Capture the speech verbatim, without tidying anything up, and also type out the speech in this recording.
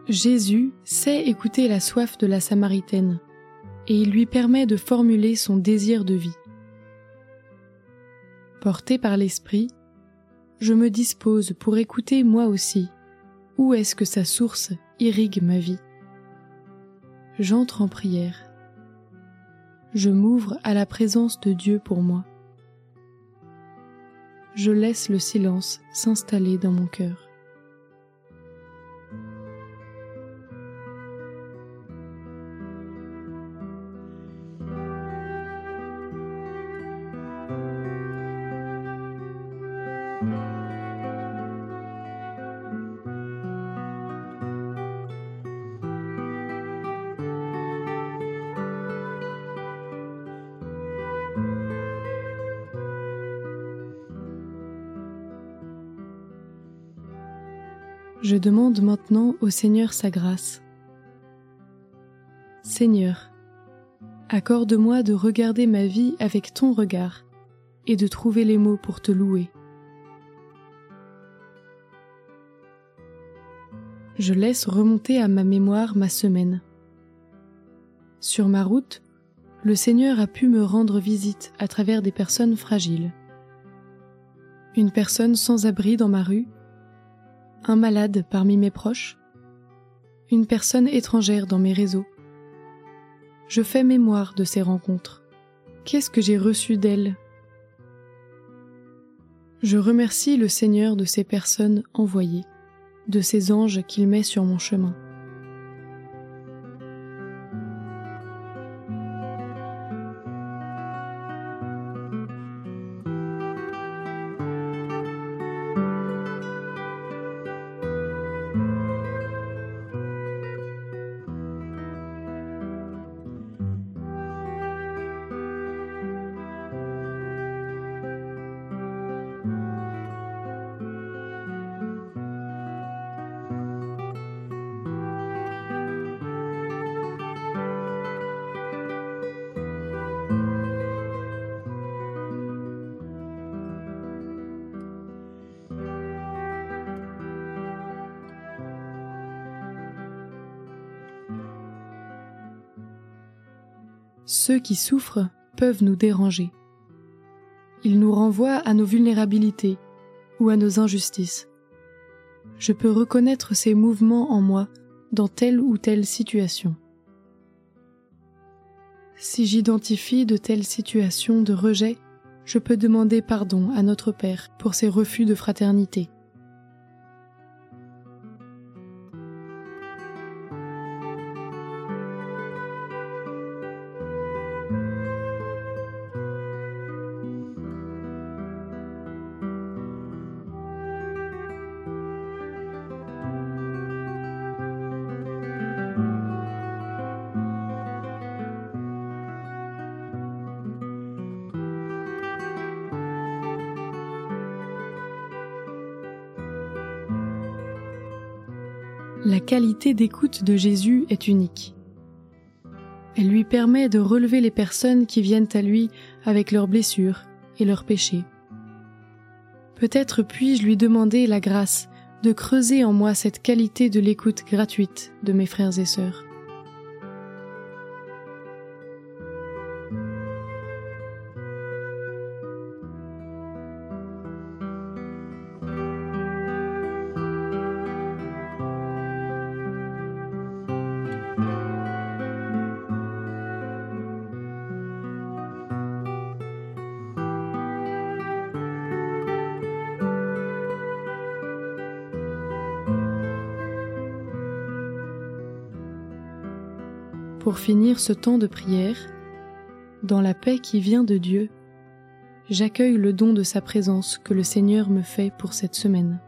Jésus sait écouter la soif de la Samaritaine et il lui permet de formuler son désir de vie. Porté par l'Esprit, je me dispose pour écouter moi aussi où est-ce que sa source irrigue ma vie. J'entre en prière. Je m'ouvre à la présence de Dieu pour moi. Je laisse le silence s'installer dans mon cœur. Je demande maintenant au Seigneur sa grâce. Seigneur, accorde-moi de regarder ma vie avec ton regard et de trouver les mots pour te louer. Je laisse remonter à ma mémoire ma semaine. Sur ma route, le Seigneur a pu me rendre visite à travers des personnes fragiles. Une personne sans abri dans ma rue, un malade parmi mes proches, une personne étrangère dans mes réseaux. Je fais mémoire de ces rencontres. Qu'est-ce que j'ai reçu d'elles? Je remercie le Seigneur de ces personnes envoyées, de ces anges qu'il met sur mon chemin. Ceux qui souffrent peuvent nous déranger. Ils nous renvoient à nos vulnérabilités ou à nos injustices. Je peux reconnaître ces mouvements en moi dans telle ou telle situation. Si j'identifie de telles situations de rejet, je peux demander pardon à notre Père pour ces refus de fraternité. La qualité d'écoute de Jésus est unique. Elle lui permet de relever les personnes qui viennent à lui avec leurs blessures et leurs péchés. Peut-être puis-je lui demander la grâce de creuser en moi cette qualité de l'écoute gratuite de mes frères et sœurs. Pour finir ce temps de prière, dans la paix qui vient de Dieu, j'accueille le don de sa présence que le Seigneur me fait pour cette semaine.